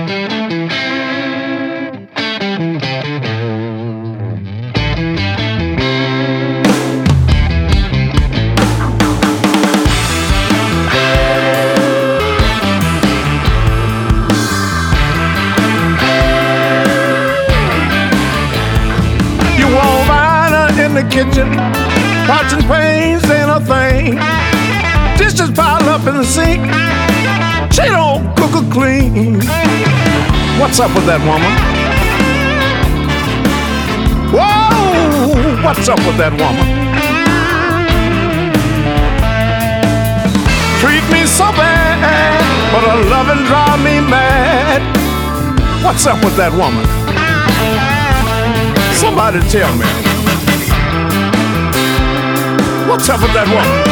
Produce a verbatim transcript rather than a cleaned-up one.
Kitchen, pots and pans ain't a thing. Dishes pile up in the sink. She don't cook or clean. What's up with that woman? Whoa, what's up with that woman? Treat me so bad, but her loving drive me mad. What's up with that woman? Somebody tell me. What's up with that woman?